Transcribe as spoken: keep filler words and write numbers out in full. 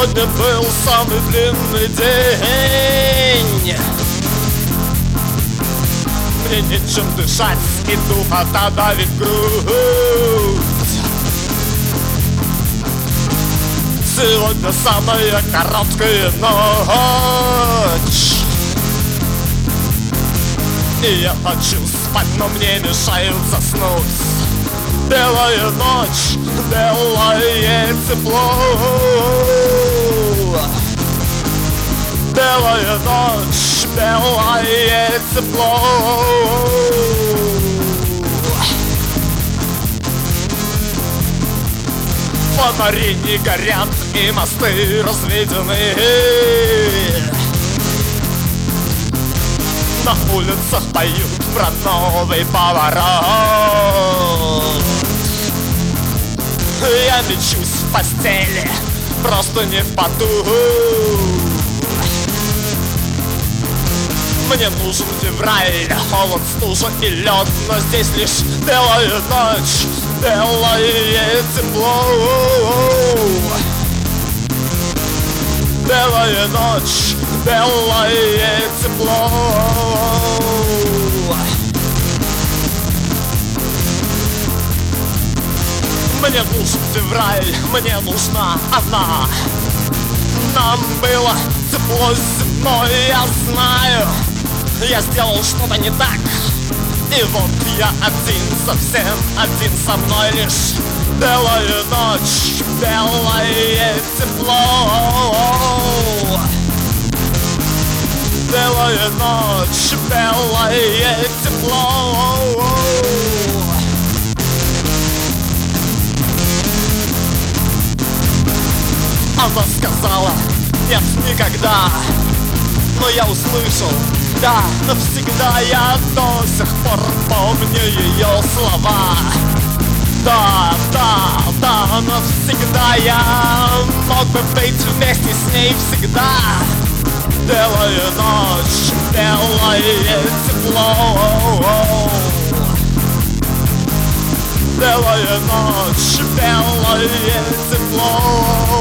Сегодня был самый длинный день. Мне нечем дышать, и духота давит в грудь. Сегодня самая короткая ночь. И я хочу спать, но мне мешают заснуть. Белая ночь, белое тепло. Белая ночь, белое тепло. Фонари не горят, и мосты разведены. На улицах поют про новый поворот. Я мечусь в постели, просто не в поту. Мне нужен февраль, холод, стужа и лед. Но здесь лишь белая ночь, белое тепло. Белая ночь, белое тепло. Мне нужен февраль, мне нужна она. Нам было тепло зимой, я знаю. Я сделал что-то не так, и вот я один, совсем один, со мной лишь белая ночь, белое тепло. Белая ночь, белое тепло. Она сказала нет никогда, но я услышал да навсегда. Я до сих пор помню ее слова. Да, да, да, навсегда я мог бы быть вместе с ней всегда. Белая ночь, белое тепло. Белая ночь, белое тепло.